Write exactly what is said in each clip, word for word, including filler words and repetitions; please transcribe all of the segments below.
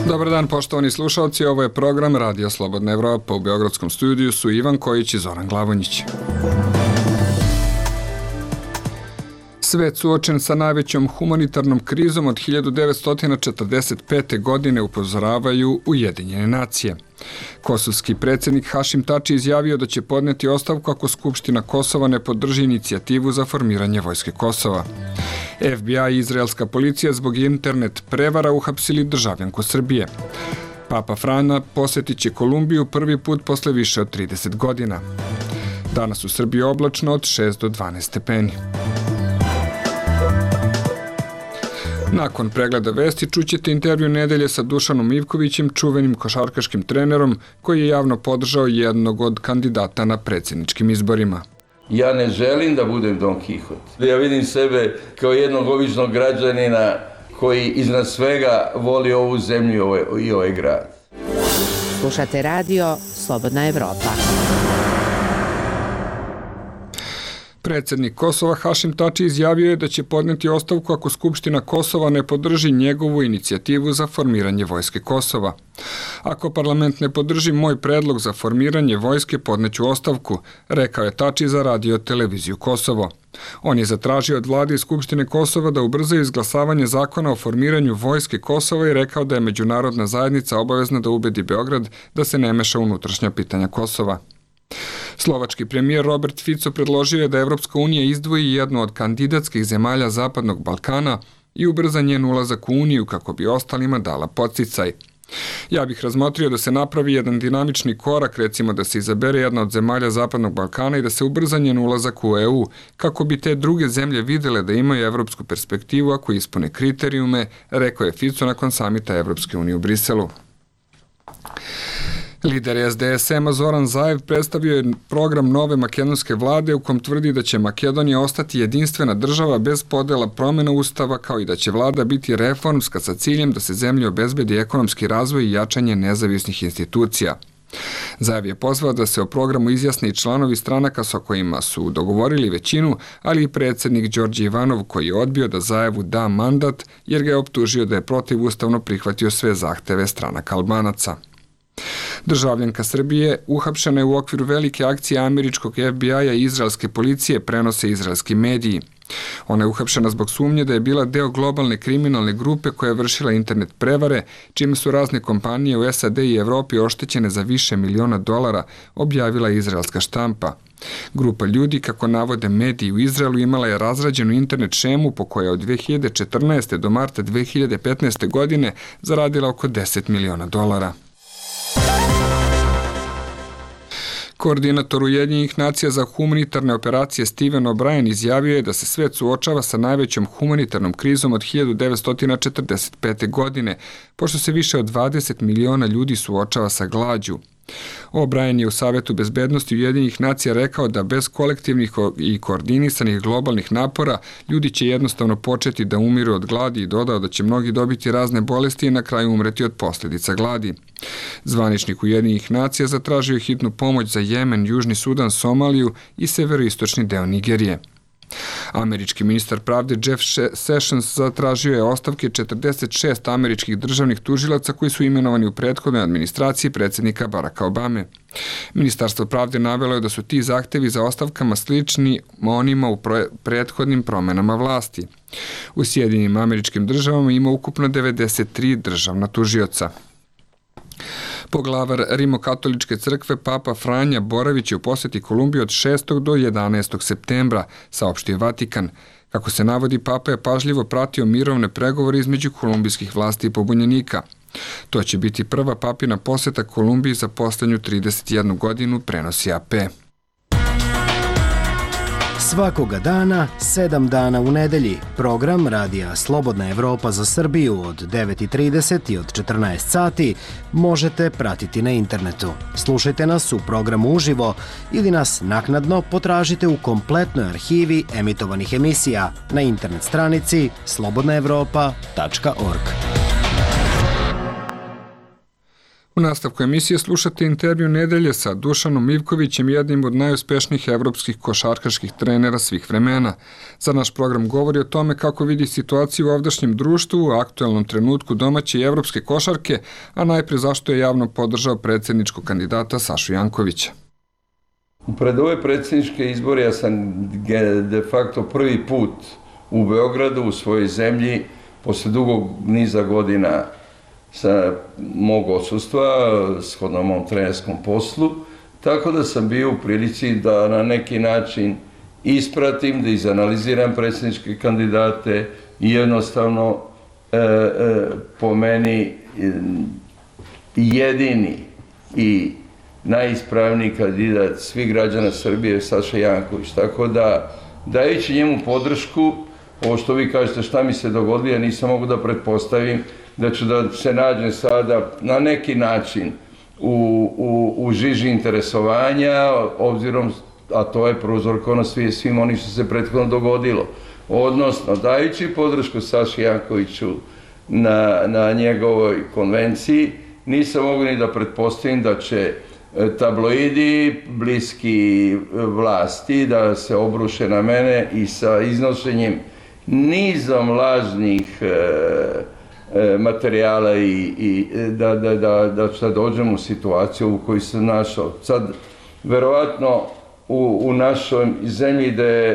Dobar dan, poštovani slušalci, ovo je program Radio Slobodna Evropa. U Beogradskom studiju su Ivan Kojić i Zoran Glavonjić. Svet suočen sa najvećom humanitarnom krizom od hiljadu devetsto četrdeset pete. godine upozoravaju Ujedinjene nacije. Kosovski predsjednik Hašim Tači izjavio da će podneti ostavku ako Skupština Kosova ne podrži inicijativu za formiranje vojske Kosova. F B I i izraelska policija zbog internet prevara uhapsili državljanku Srbije. Papa Frana posjetit će Kolumbiju prvi put posle više od trideset godina. Danas u Srbiji oblačno od šest do dvanaest stepeni. Nakon pregleda vesti čućete intervju nedelje sa Dušanom Ivkovićem, čuvenim košarkaškim trenerom koji je javno podržao jednog od kandidata na predsjedničkim izborima. Ja ne želim da budem Don Quixote. Ja vidim sebe kao jednog običnog građanina koji iznad svega voli ovu zemlju i ovaj, i ovaj grad. Slušate radio Slobodna Evropa. Predsjednik Kosova Hašim Tači izjavio je da će podneti ostavku ako Skupština Kosova ne podrži njegovu inicijativu za formiranje vojske Kosova. Ako parlament ne podrži moj predlog za formiranje vojske, podneću ostavku, rekao je Tači za radio televiziju Kosovo. On je zatražio od vlade i Skupštine Kosova da ubrzaju izglasavanje zakona o formiranju vojske Kosova i rekao da je međunarodna zajednica obavezna da ubedi Beograd da se ne meša u unutrašnja pitanja Kosova. Slovački premijer Robert Fico predložio je da Evropska unija izdvoji jednu od kandidatskih zemalja Zapadnog Balkana i ubrza njen ulazak u Uniju kako bi ostalima dala podsticaj. Ja bih razmotrio da se napravi jedan dinamični korak, recimo da se izabere jedna od zemalja Zapadnog Balkana i da se ubrza njen ulazak u E U, kako bi te druge zemlje videle da imaju evropsku perspektivu ako ispune kriterijume, rekao je Fico nakon samita Evropske unije u Briselu. Lider S D S M-a Zoran Zaev predstavio je program nove makedonske vlade u kom tvrdi da će Makedonija ostati jedinstvena država bez podela promjena ustava, kao i da će vlada biti reformska sa ciljem da se zemlji obezbedi ekonomski razvoj i jačanje nezavisnih institucija. Zaev je pozvao da se o programu izjasne i članovi stranaka sa kojima su dogovorili većinu, ali i predsjednik Đorđe Ivanov koji je odbio da Zaevu da mandat jer ga je optužio da je protivustavno prihvatio sve zahteve stranaka Albanaca. Državljanka Srbije uhapšena je u okviru velike akcije američkog F B I-a i izraelske policije, prenose izraelski mediji. Ona je uhapšena zbog sumnje da je bila deo globalne kriminalne grupe koja je vršila internet prevare, čime su razne kompanije u S A D i Evropi oštećene za više miliona dolara, objavila izraelska štampa. Grupa ljudi, kako navode mediji u Izraelu, imala je razrađenu internet šemu po kojoj od dve hiljade četrnaeste. do marta dve hiljade petnaeste. godine zaradila oko deset miliona dolara. Koordinator Ujedinjenih nacija za humanitarne operacije Steven O'Brien izjavio je da se svet suočava sa najvećom humanitarnom krizom od hiljadu devetsto četrdeset pete. godine, pošto se više od dvadeset miliona ljudi suočava sa glađu. O'Brien je u Savetu bezbednosti Ujedinjenih nacija rekao da bez kolektivnih i koordinisanih globalnih napora ljudi će jednostavno početi da umiru od gladi i dodao da će mnogi dobiti razne bolesti i na kraju umreti od posljedica gladi. Zvaničnik Ujedinjenih nacija zatražio je hitnu pomoć za Jemen, Južni Sudan, Somaliju i severoistočni deo Nigerije. Američki ministar pravde Jeff Sessions zatražio je ostavke četrdeset šest američkih državnih tužilaca koji su imenovani u prethodnoj administraciji predsjednika Baracka Obame. Ministarstvo pravde navelo je da su ti zahtevi za ostavkama slični onima u prethodnim promenama vlasti. U Sjedinjenim Američkim Državama ima ukupno devedeset tri državna tužioca. Poglavar Rimokatoličke crkve Papa Franja boravić je u posjeti Kolumbiji od šestog do jedanaestog septembra, saopštio Vatikan. Kako se navodi, Papa je pažljivo pratio mirovne pregovore između kolumbijskih vlasti i pobunjenika. To će biti prva papina posjeta Kolumbiji za posljednju trideset jednu godinu, prenosi A P. Svakoga dana, sedam dana u nedelji, program Radija Slobodna Evropa za Srbiju od devet i trideset i od četrnaest sati možete pratiti na internetu. Slušajte nas u programu uživo ili nas naknadno potražite u kompletnoj arhivi emitovanih emisija na internet stranici slobodna evropa tačka org. U nastavku emisije slušate intervju nedelje sa Dušanom Ivkovićem, jednim od najuspešnijih evropskih košarkaških trenera svih vremena. Za naš program govori o tome kako vidi situaciju u ovdašnjem društvu u aktuelnom trenutku domaće i evropske košarke, a najpre zašto je javno podržao predsjedničkog kandidata Sašu Jankovića. Pred ove predsjedničke izbore ja sam de facto prvi put u Beogradu, u svojoj zemlji, posle dugog niza godina sa mog odsustva, shodno mom trenerskom poslu, tako da sam bio u prilici da na neki način ispratim, da izanaliziram predsjedničke kandidate i jednostavno e, e, po meni jedini i najispravniji kandidat svih građana Srbije je Saša Janković. Tako da, dajući njemu podršku, ovo što vi kažete šta mi se dogodilo, ja nisam mogu da pretpostavim da ću da se nađem sada na neki način u, u, u žiži interesovanja, obzirom, a to je prouzrokovano svim, svim onim što se prethodno dogodilo. Odnosno, dajući podršku Saši Jankoviću na, na njegovoj konvenciji, nisam mogu ni da pretpostavim da će tabloidi bliski vlasti da se obruše na mene i sa iznošenjem nizom lažnih e, materijala i, i da, da, da, da sad dođem u situaciju u kojoj sam našao. Sad, verovatno, u, u našoj zemlji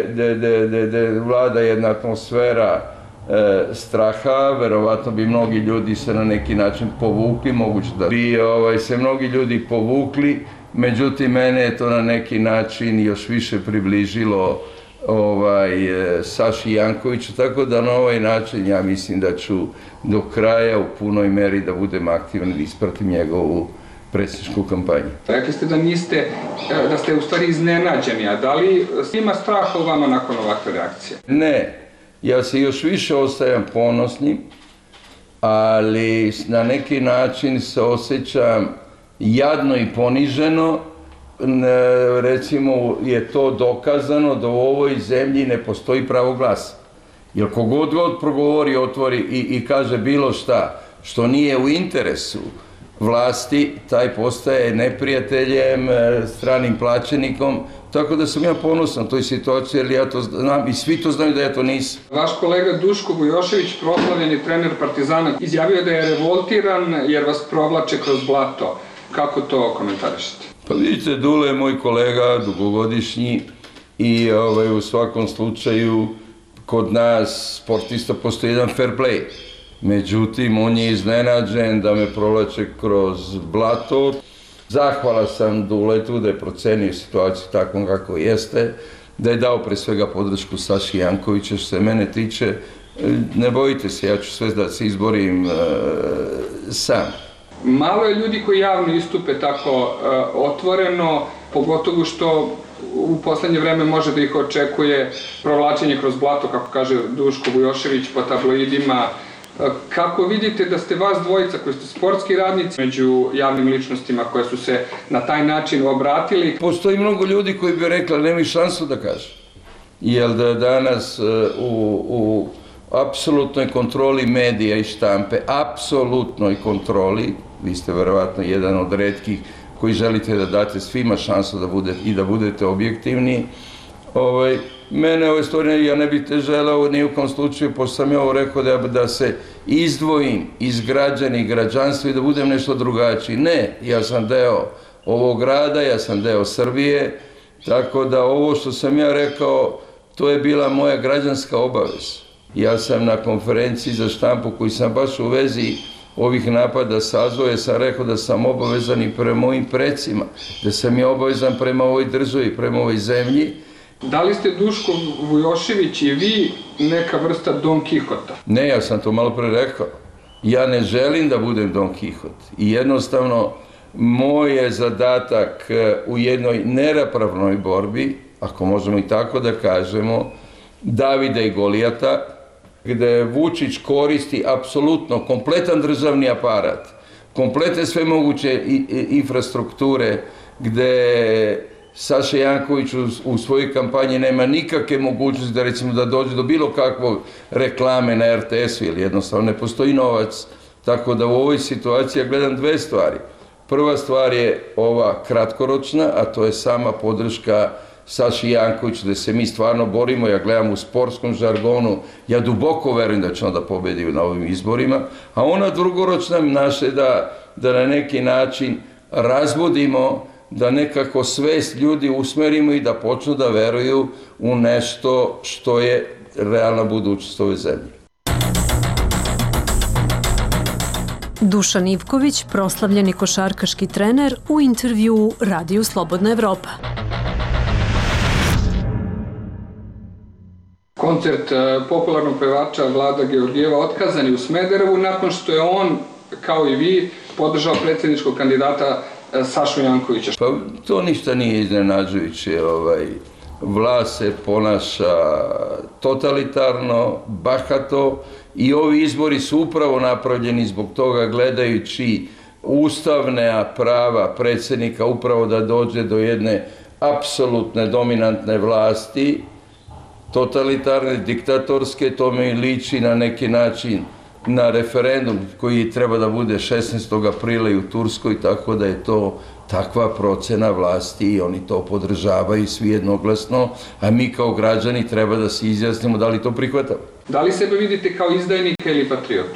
gde vlada jedna atmosfera e, straha, verovatno bi mnogi ljudi se na neki način povukli, moguće da bi ovaj, se mnogi ljudi povukli, međutim, mene je to na neki način još više približilo ovaj, Saši Jankoviću, tako da na ovaj način ja mislim da ću do kraja u punoj meri da budem aktivan i da ispratim njegovu predsjedničku kampanju. Rekli ste da niste, da ste u stvari iznenađeni, a da li ima straha u vama nakon ovakve reakcije? Ne, ja se još više ostajam ponosnim, ali na neki način se osjećam jadno i poniženo. Recimo je to dokazano da u ovoj zemlji ne postoji pravo glasa. Jer kogod god progovori, otvori i, i kaže bilo šta što nije u interesu vlasti, taj postaje neprijateljem, stranim plaćenikom, tako da sam ja ponosan toj situaciji, jer ja to znam i svi to znaju da ja to nisam. Vaš kolega Duško Vujošević, proslavljeni trener Partizana, izjavio da je revoltiran jer vas provlače kroz blato. Kako to komentarišete? Pa vidite, Dule je moj kolega, dugogodišnji i ovaj, u svakom slučaju kod nas sportista postoji jedan fair play. Međutim, on je iznenađen da me provlače kroz blato. Zahvala sam Duletu da je procenio situaciju takvom kako jeste, da je dao pre svega podršku Saši Jankovića. Što se mene tiče, ne bojite se, ja ću sve da se izborim e, sam. Malo je ljudi koji javno istupe tako e, otvoreno, pogotovo što u poslednje vreme može da ih očekuje provlačenje kroz blato, kako kaže Duško Vujošević, po tabloidima. Kako vidite da ste vas dvojica koji ste sportski radnici među javnim ličnostima koje su se na taj način obratili? Postoji mnogo ljudi koji bi rekla nemaju šansu da kažu. Jer da danas u, u apsolutnoj kontroli medija i štampe, apsolutnoj kontroli, vi ste verovatno jedan od retkih koji želite da date svima šansu da budete, i da budete objektivni. Ovaj, mene ove stvari, ja ne bih te želeo ni u kom slučaju, pošto sam ja ovo rekao da, da se izdvojim iz građana i građanstva i da budem nešto drugačiji. Ne, ja sam deo ovog grada, ja sam deo Srbije, tako da ovo što sam ja rekao, to je bila moja građanska obaveza. Ja sam na konferenciji za štampu koji sam baš u vezi ovih napada sazvao, ja sam rekao da sam obavezan i prema mojim precima, da sam ja obavezan prema ovoj državi, prema ovoj zemlji. Da li ste Duško Vujošević i vi neka vrsta Don Kihota? Ne, ja sam to malo pre rekao. Ja ne želim da budem Don Kihot. I jednostavno, moj je zadatak u jednoj nerapravnoj borbi, ako možemo i tako da kažemo, Davida i Golijata, gde Vučić koristi apsolutno kompletan državni aparat, kompletne sve moguće infrastrukture, gde Saša Janković u, u svojoj kampanji nema nikakve mogućnosti da recimo da dođe do bilo kakvog reklame na er te esu ili jednostavno ne postoji novac. Tako da u ovoj situaciji ja gledam dve stvari. Prva stvar je ova kratkoročna, a to je sama podrška Saši Jankoviću, da se mi stvarno borimo, ja gledam u sportskom žargonu, ja duboko verujem da će on da pobedi na ovim izborima, a ona drugoročna naše da, da na neki način razvodimo, da nekako svest ljudi usmerimo i da počnu da veruju u nešto što je realna budućnost ove zemlje. Dušan Ivković, proslavljeni košarkaški trener, u intervjuu Radiju Slobodna Evropa. Koncert popularnog pevača Vlada Georgijeva otkazan je u Smederevu nakon što je on, kao i vi, podržao predsjedničkog kandidata Sašu Jankovića. Pa to ništa nije iznenađujuće. Ovaj, vlast se ponaša totalitarno, bahato i ovi izbori su upravo napravljeni zbog toga, gledajući ustavne prava predsjednika upravo da dođe do jedne apsolutne dominantne vlasti, totalitarne, diktatorske. To mi liči na neki način na referendum koji treba da bude šesnaestog aprila i u Turskoj, tako da je to takva procena vlasti i oni to podržavaju svi jednoglasno, a mi kao građani treba da se izjasnimo da li to prihvatamo. Da li sebe vidite kao izdajnika ili patriotu?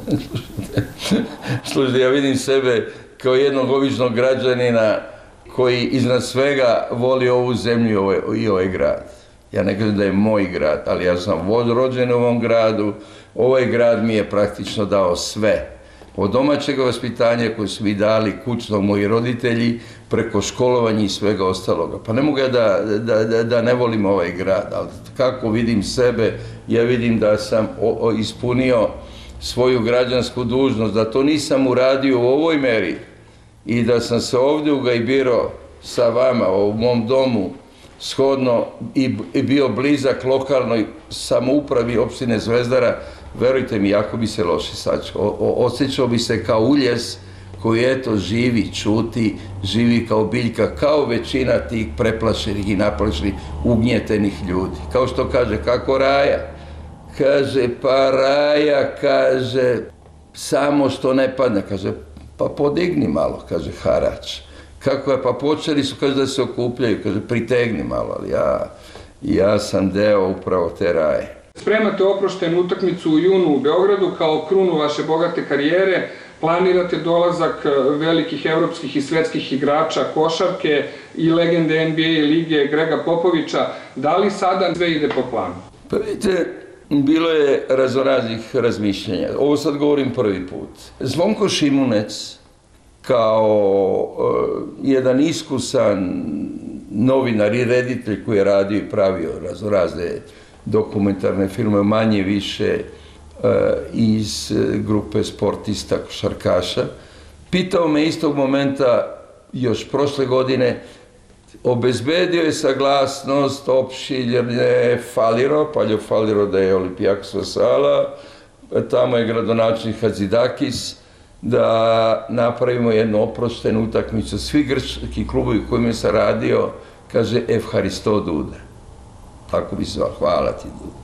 Slušajte, ja vidim sebe kao jednog običnog građanina koji iznad svega voli ovu zemlju i ovaj grad. Ja ne kažem da je moj grad, ali ja sam rođen u ovom gradu. Ovaj grad mi je praktično dao sve. Od domaćeg vaspitanja koje su mi dali kućno moji roditelji, preko školovanja i svega ostaloga. Pa ne mogu ja da, da, da, da ne volim ovaj grad, ali kako vidim sebe, ja vidim da sam o, o, ispunio svoju građansku dužnost, da to nisam uradio u ovoj meri i da sam se ovdje ugajbirao sa vama u mom domu, shodno i, i bio blizak lokalnoj samoupravi opštine Zvezdara, verujte mi, jako bi se loše sačekao. Osjećao bi se kao uljes koji eto živi, čuti, živi kao biljka, kao većina tih preplašenih i naplašenih, ugnjetenih ljudi. Kao što kaže, kako Raja? Kaže, pa Raja, kaže, samo što ne padne, kaže, pa podigni malo, kaže, harač. Kako je, pa počeli su, kaže, da se okupljaju, kaže, pritegni malo, ali ja, ja sam deo upravo te Raje. Spremate oproštenu utakmicu u junu u Beogradu kao krunu vaše bogate karijere, planirate dolazak velikih evropskih i svetskih igrača košarke i legende N B A lige Grega Popovića. Da li sada sve ide po planu? Pa vidite, bilo je raznoraznih razmišljenja. Ovo sad govorim prvi put. Zvonko Šimunec, kao uh, jedan iskusan novinar i reditelj koji je radio i pravio raznorazne dokumentarne filme, manje više uh, iz grupe sportista, košarkaša, pitao me istog momenta, još prošle godine, obezbedio je saglasnost opštinje Faliro, Paljo Faliro da je Olimpijakos Sala, tamo je gradonačelnik Hadzidakis, da napravimo jednu oproštenu utakmicu. Svi grčki klubovi u kojima sam radio, kaže Evharisto Duda. Tako bi se zvao, hvala ti Duda.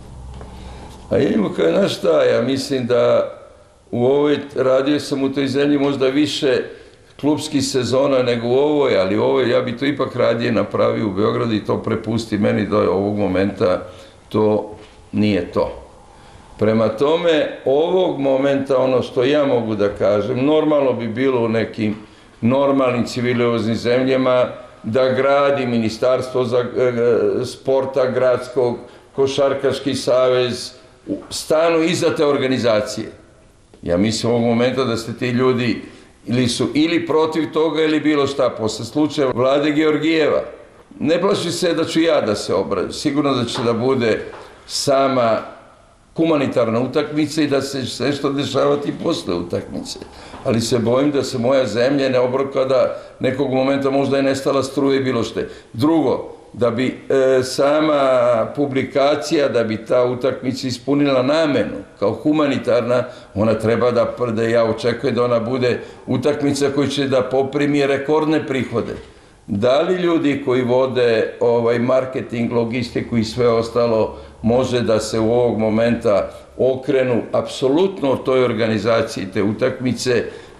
A ja imamo kao, znaš šta, ja mislim da u ovoj, radio sam u toj zemlji možda više klubskih sezona nego u ovoj, ali u ovoj ja bi to ipak radije napravio u Beogradu i to prepusti meni do ovog momenta, to nije to. Prema tome, ovog momenta, ono što ja mogu da kažem, normalno bi bilo u nekim normalnim civilizovanim zemljama da gradi Ministarstvo za e, sporta gradskog, Košarkaški savez, stanu iza te organizacije. Ja mislim ovog momenta da ste ti ljudi ili su ili protiv toga ili bilo šta. Posle slučaja Vlade Georgijeva, ne plaši se da ću ja da se obradim. Sigurno da će da bude sama humanitarna utakmica i da se nešto dešavati posle utakmice. Ali se bojim da se moja zemlja ne obroka da nekog momenta možda je nestala struje i bilo što. Drugo, da bi e, sama publikacija, da bi ta utakmica ispunila namenu kao humanitarna, ona treba da, da ja očekujem da ona bude utakmica koja će da poprimi rekordne prihode. Da li ljudi koji vode ovaj marketing, logistiku i sve ostalo može da se u ovog momenta okrenu apsolutno toj organizaciji te utakmice,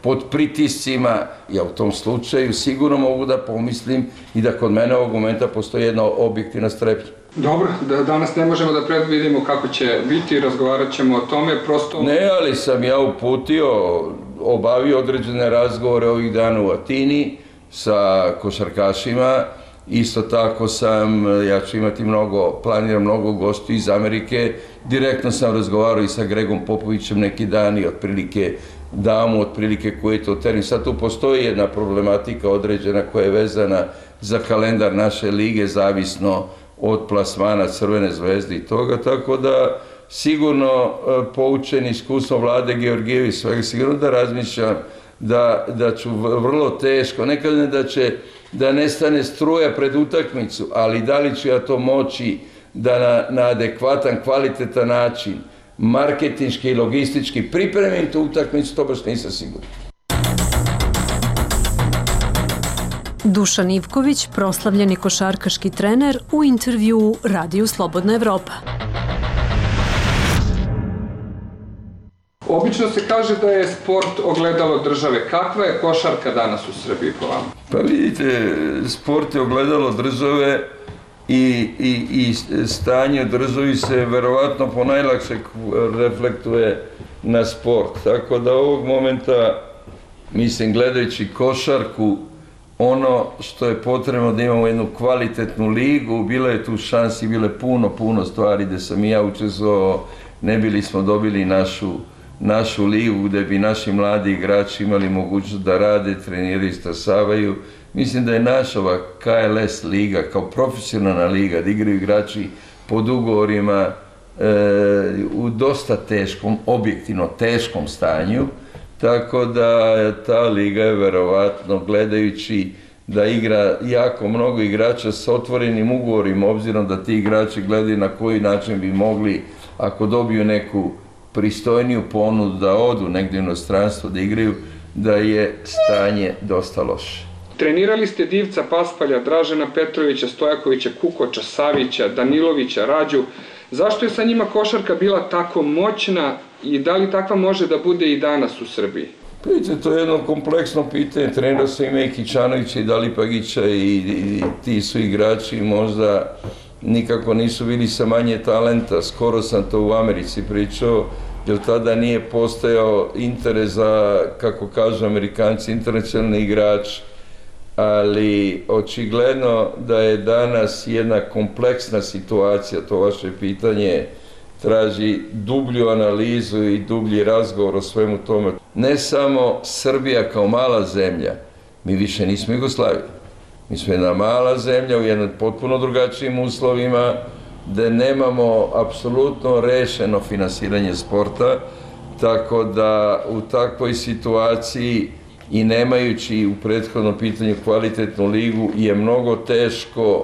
pod pritiscima, ja u tom slučaju sigurno mogu da pomislim i da kod mene ovog momenta postoji jedna objektivna strepnja. Dobro, da danas ne možemo da predvidimo kako će biti, razgovarat ćemo o tome, prosto... Ne, ali sam ja uputio, obavio određene razgovore ovih dana u Atini sa košarkašima, isto tako sam, ja ću imati mnogo, planiram mnogo gostiju iz Amerike, direktno sam razgovarao i sa Gregom Popovićem neki dan i otprilike damu, otprilike koji je to termin. Sad tu postoji jedna problematika određena koja je vezana za kalendar naše lige, zavisno od plasmana Crvene zvezde i toga, tako da sigurno poučen iskustvom Vlade Georgijević svega, sigurno da razmišljam da, da ću vrlo teško, ne kažem da će da nestane struja pred utakmicu, ali da li ću ja to moći da na, na adekvatan, kvalitetan način, marketinški i logistički pripremim tu utakmicu, to baš nisam siguran. Dušan Ivković, proslavljeni košarkaški trener, u intervjuu Radiju Slobodna Evropa. Obično se kaže da je sport ogledalo države. Kakva je košarka danas u Srbiji po vama? Pa vidite, sport je ogledalo države i, i, i stanje u državi se verovatno ponajlakše reflektuje na sport. Tako da ovog momenta, mislim, gledajući košarku, ono što je potrebno da imamo jednu kvalitetnu ligu, bilo je tu šansi, bile puno, puno stvari gde sam i ja učestvovao, ne bili smo dobili našu, našu ligu gde bi naši mladi igrači imali mogućnost da rade, treniraju, stasavaju. Mislim da je naša ova K L S liga kao profesionalna liga, da igraju igrači pod ugovorima e, u dosta teškom, objektivno teškom stanju, tako da ta liga je verovatno, gledajući da igra jako mnogo igrača s otvorenim ugovorima, obzirom da ti igrači gledaju na koji način bi mogli, ako dobiju neku pristojniju ponudu da odu negdje u inostranstvo da igraju, da je stanje dosta loše. Trenirali ste Divca Paspalja, Dražena Petrovića, Stojakovića, Kukoča, Savića, Danilovića, Rađu. Zašto je sa njima košarka bila tako moćna i da li takva može da bude i danas u Srbiji? Vidite, to je jedno kompleksno pitanje. Trenirao sam i Mekićanovića i Dalipagića i, i, i ti su igrači možda nikako nisu bili sa manje talenta. Skoro sam to u Americi pričao, jer tada nije postojao interes za, kako kažu Amerikanci, internacionalni igrač, ali očigledno da je danas jedna kompleksna situacija, to vaše pitanje traži dublju analizu i dublji razgovor o svemu tome. Ne samo Srbija kao mala zemlja, mi više nismo Jugoslavija. Mi smo jedna mala zemlja u jednom potpuno drugačijim uslovima, gde nemamo apsolutno rešeno finansiranje sporta, tako da u takvoj situaciji i nemajući u prethodnom pitanju kvalitetnu ligu je mnogo teško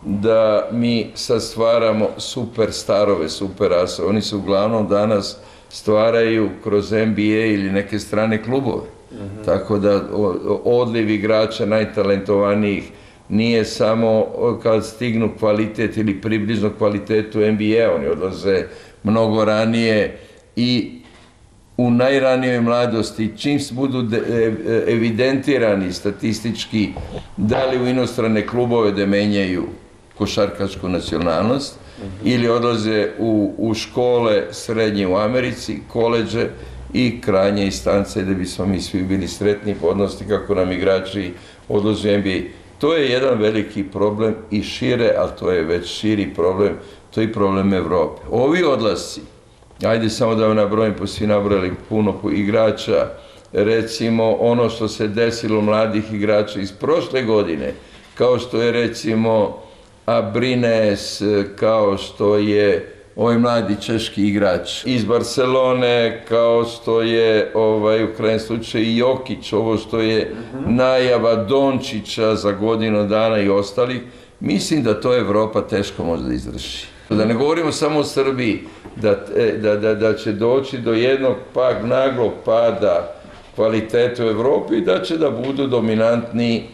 da mi sad stvaramo super starove, super ase. Oni se uglavnom danas stvaraju kroz N B A ili neke strane klubove. Mm-hmm. Tako da odliv igrača najtalentovanijih nije samo kad stignu kvalitet ili približno kvalitetu N B A, oni odlaze mnogo ranije i u najranijoj mladosti, čim se budu evidentirani statistički, da li u inostrane klubove da menjaju košarkašku nacionalnost, mm-hmm. ili odlaze u, u škole srednje u Americi, koleđe i krajnje instance da bismo mi svi bili sretni podnosti kako nam igrači odlaze u N B A. To je jedan veliki problem i šire, ali to je već širi problem, to je i problem Evrope. Ovi odlasci, ajde samo da vam nabrojim, pa svi nabrojali puno igrača, recimo ono što se desilo mladih igrača iz prošle godine, kao što je recimo Abrines, kao što je ovaj mladi češki igrač iz Barcelone, kao što je ovaj, u krajnjem slučaju Jokić, ovo što je najava Dončića za godinu dana i ostalih, mislim da to Evropa teško može da izvrši. Da ne govorimo samo o Srbiji, da, da, da, da će doći do jednog pak naglog pada kvaliteta u Evropi i da će da budu dominantni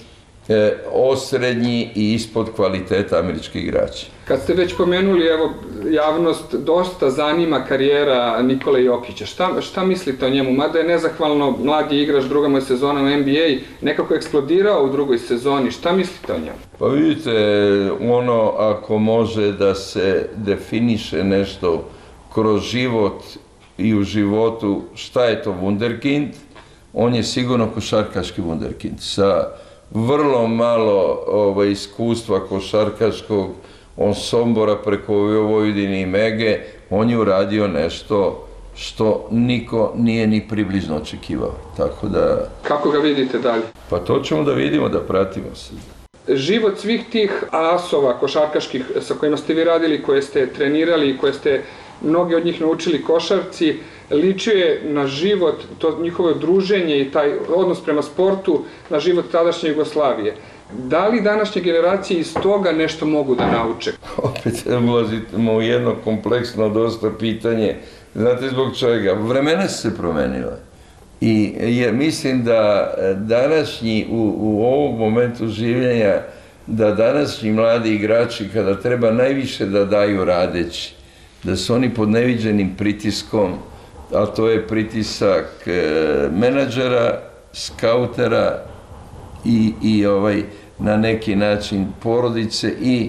e, osrednji i ispod kvaliteta američkih igrača. Kad ste već pomenuli, evo, javnost dosta zanima karijera Nikole Jokića. Šta, šta mislite o njemu? Mada je nezahvalno mladi igrač, druga mu je sezona u N B A, nekako eksplodirao u drugoj sezoni. Šta mislite o njemu? Pa vidite, ono ako može da se definiše nešto kroz život i u životu šta je to wunderkind, on je sigurno košarkaški wunderkind. Sa vrlo malo ovaj, iskustva košarkaškog, on Sombora preko Vojvodine i Mege, on je uradio nešto što niko nije ni približno očekivao. Tako da... Kako ga vidite dalje? Pa to ćemo da vidimo, da pratimo se. Život svih tih asova košarkaških sa kojima ste vi radili, koje ste trenirali i koje ste mnogi od njih naučili košarci, ličio je na život, to njihovo druženje i taj odnos prema sportu, na život tadašnje Jugoslavije. Da li današnje generacije iz toga nešto mogu da nauče? Opet ulazimo u jedno kompleksno dosta pitanje. Znate zbog čega? Vremena su se promenila. I je, mislim da današnji, u, u ovom momentu življenja, da današnji mladi igrači, kada treba najviše da daju radeći, da su oni pod neviđenim pritiskom, a to je pritisak e, menadžera, skautera i, i ovaj, na neki način porodice i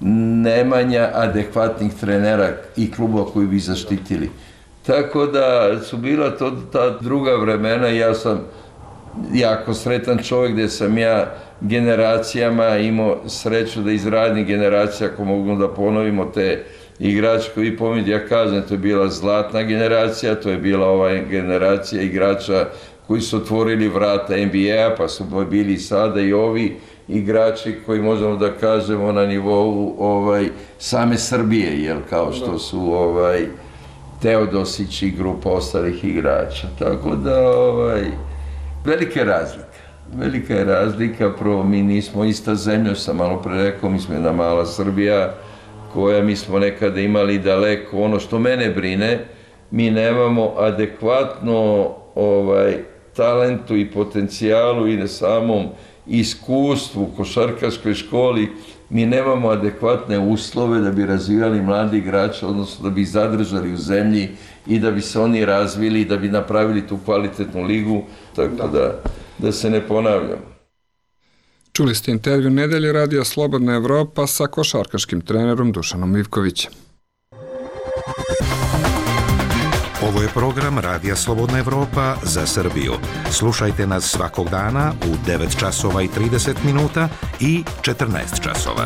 nemanja adekvatnih trenera i klubova koji bi zaštitili. Tako da su bila to ta druga vremena i ja sam jako sretan čovjek gdje sam ja generacijama imao sreću da iz radnih generacija, ako mogu da ponovimo te igrače koji pomijete, ja kažem, to je bila zlatna generacija, to je bila ova generacija igrača koji su otvorili vrata N B A, pa su bili sada i ovi igrači koji možemo da kažemo na nivou ovaj, same Srbije, jel, kao što su ovaj, Teodosić i grupa ostalih igrača. Tako da, ovaj, velika je razlika. Velika je razlika, prvo mi nismo ista zemlja, što sam malo pre rekao, mi smo jedna mala Srbija, koja mi smo nekada imali daleko. Ono što mene brine, mi nemamo adekvatno ovaj, talentu i potencijalu i na samom iskustvu u košarkaškoj školi, mi nemamo adekvatne uslove da bi razvijali mladi igrače, odnosno da bi ih zadržali u zemlji i da bi se oni razvili, da bi napravili tu kvalitetnu ligu, tako da, da se ne ponavljamo. Čuli ste intervju Nedelje radija Slobodna Evropa sa košarkaškim trenerom Dušanom Ivkovićem. Ovo je program Radija Slobodna Evropa za Srbiju. Slušajte nas svakog dana u devet časova i trideset minuta i četrnaest časova.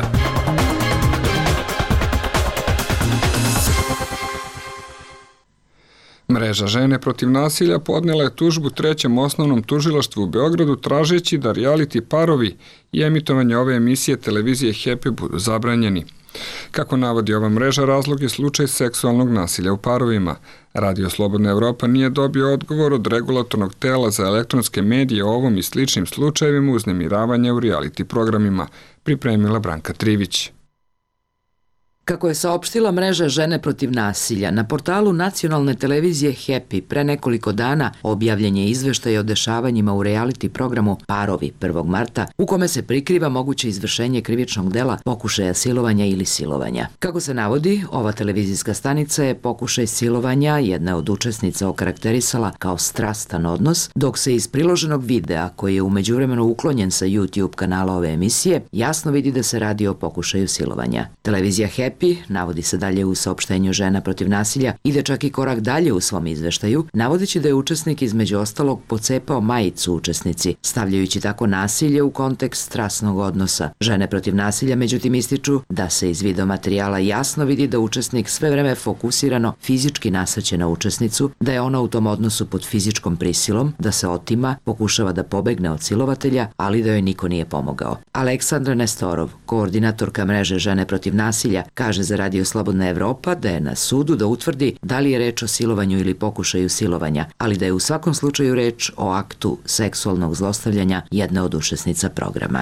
Mreža Žene protiv nasilja podnela je tužbu trećem osnovnom tužilaštvu u Beogradu tražeći da reality parovi i emitovanje ove emisije televizije Happy budu zabranjeni. Kako navodi ova mreža, razlog je slučaj seksualnog nasilja u parovima. Radio Slobodna Evropa nije dobio odgovor od regulatornog tela za elektronske medije o ovom i sličnim slučajevima uznemiravanja u reality programima, pripremila Branka Trivić. Kako je saopštila mreža Žene protiv nasilja, na portalu nacionalne televizije Happy pre nekoliko dana objavljen je izveštaj o dešavanjima u reality programu Parovi prvog marta, u kome se prikriva moguće izvršenje krivičnog dela pokušaja silovanja ili silovanja. Kako se navodi, ova televizijska stanica je pokušaj silovanja jedna od učesnica okarakterisala kao strastan odnos, dok se iz priloženog videa, koji je u međuvremenu uklonjen sa YouTube kanala ove emisije, jasno vidi da se radi o pokušaju silovanja. Televizija Happy, navodi se dalje u saopštenju Žena protiv nasilja, ide čak i korak dalje u svom izveštaju, navodeći da je učesnik između ostalog pocepao majicu učesnici, stavljajući tako nasilje u kontekst strasnog odnosa. Žene protiv nasilja međutim ističu da se iz videomaterijala jasno vidi da učesnik sve vreme fokusirano fizički nasrće na učesnicu, da je ona u tom odnosu pod fizičkom prisilom, da se otima, pokušava da pobegne od silovatelja, ali da joj niko nije pomogao. Aleksandra Nestorov, koordinatorka mreže Žene protiv nasilja, kaže za Radio Slobodna Evropa da je na sudu da utvrdi da li je reč o silovanju ili pokušaju silovanja, ali da je u svakom slučaju reč o aktu seksualnog zlostavljanja jedne od učesnica programa. U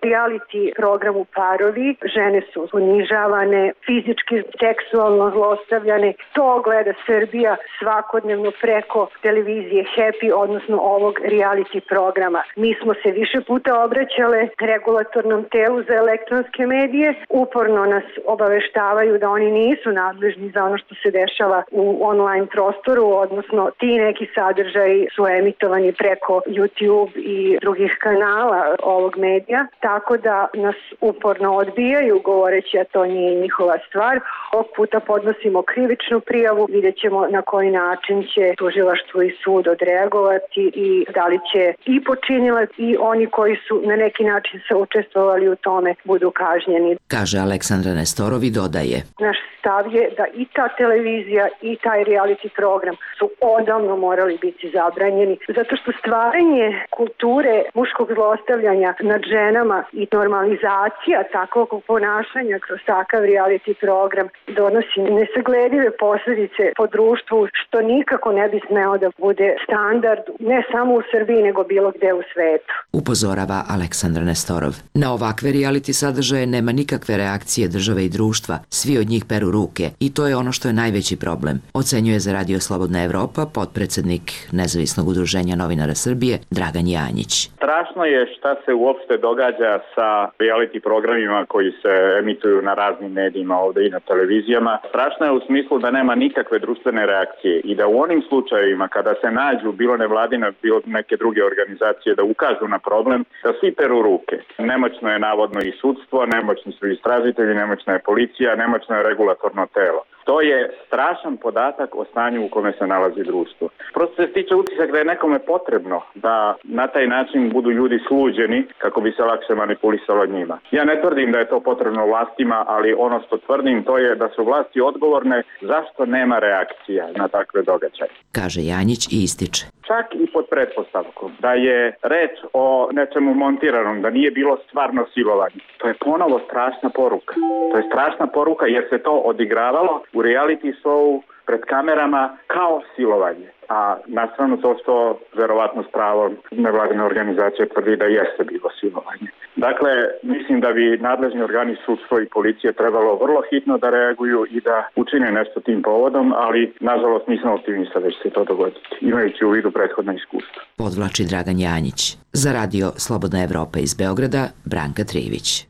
reality programu Parovi. Žene su ponižavane, fizički, seksualno zlostavljane. To gleda Srbija svakodnevno preko televizije Happy, odnosno ovog reality programa. Mi smo se više puta obraćale regulatornom telu za elektronske medije. Uporno nas obaveštavaju da oni nisu nadležni za ono što se dešava u online prostoru, odnosno ti neki sadržaji su emitovani preko YouTube i drugih kanala ovog medija, tako da nas uporno odbijaju govoreći da to nije njihova stvar. Ovog puta podnosimo krivičnu prijavu, vidjet ćemo na koji način će tužilaštvo i sud odreagovati i da li će i počinilac i oni koji su na neki način se učestvovali u tome budu kažnjeni. Kaže Aleksandra Nestorov i dodaje. Naš stav je da i ta televizija i taj reality program su odavno morali biti zabranjeni, zato što stvaranje kulture muškog zlostavljanja nad ženama i normalizacija takvog ponašanja kroz takav reality program donosi nesagledive posljedice po društvu, što nikako ne bi smeo da bude standard ne samo u Srbiji nego bilo gde u svetu. Upozorava Aleksandra Nestorov. Na ovakve reality sadržaje nema nikakve reakcije države i društva, svi od njih peru ruke i to je ono što je najveći problem, ocenjuje za Radio Slobodna Evropa potpredsednik Nezavisnog udruženja novinara Srbije Dragan Janjić. Strašno je šta se uopšte događa sa reality programima koji se emituju na raznim medijima ovde i na televizijama. Strašno je u smislu da nema nikakve društvene reakcije i da u onim slučajevima kada se nađu bilo nevladine, bilo neke druge organizacije da ukažu na problem, da svi peru ruke. Nemoćno je navodno i sudstvo, nemoćni su istražitelji, nemoćna je policija, nemoćno je regulatorno telo. To je strašan podatak o stanju u kome se nalazi društvo. Prosto se stiče utisak da je nekome potrebno da na taj način budu ljudi sluđeni kako bi se lakše manipulisalo njima. Ja ne tvrdim da je to potrebno vlastima, ali ono što tvrdim to je da su vlasti odgovorne zašto nema reakcija na takve događaje. Kaže Janjić i ističe. Čak i pod pretpostavkom da je reč o nečemu montiranom, da nije bilo stvarno silovanje. To je ponovo strašna poruka. To je strašna poruka jer se to odigravalo u reality show pred kamerama kao silovanje. A nastranu to što verovatno s pravom nevladine organizacije tvrdi da jeste bilo silovanje. Dakle, mislim da bi nadležni organi sudstva i policije trebalo vrlo hitno da reaguju i da učine nešto tim povodom, ali nažalost nisam optimista da će se to dogoditi, imajući u vidu prethodna iskustva. Podvlači Dragan Janjić. Za Radio Slobodna Evropa iz Beograda, Branka Trivić.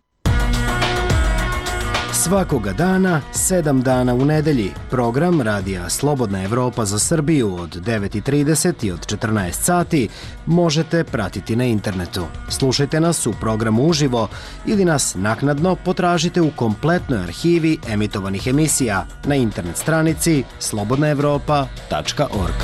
Svakoga dana, sedam dana u nedelji, program Radija Slobodna Evropa za Srbiju od devet i trideset i od četrnaest sati možete pratiti na internetu. Slušajte nas u programu uživo ili nas naknadno potražite u kompletnoj arhivi emitovanih emisija na internet stranici slobodna evropa tačka org.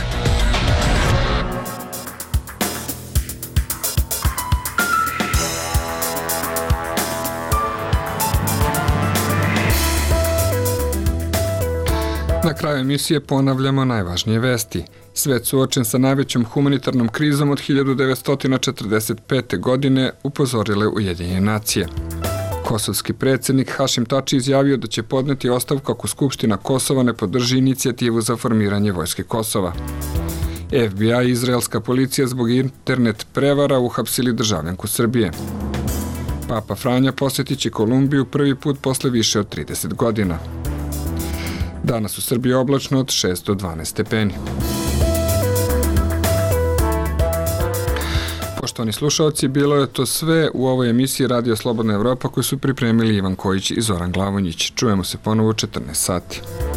Na kraju emisije ponavljamo najvažnije vesti. Svet suočen sa najvećom humanitarnom krizom od hiljadu devetsto četrdeset pete. godine, upozorile Ujedinjene nacije. Kosovski predsjednik Hašim Tači izjavio da će podneti ostavku ako Skupština Kosova ne podrži inicijativu za formiranje Vojske Kosova. F B I i izraelska policija zbog internet prevara uhapsili državljanku Srbije. Papa Franja posjetit će Kolumbiju prvi put posle više od trideset godina. Danas u Srbiji oblačno od šest do dvanaest stepeni. Poštovani slušalci, bilo je to sve u ovoj emisiji Radio Slobodna Evropa koju su pripremili Ivan Kojić i Zoran Glavonjić. Čujemo se ponovo u četrnaest sati.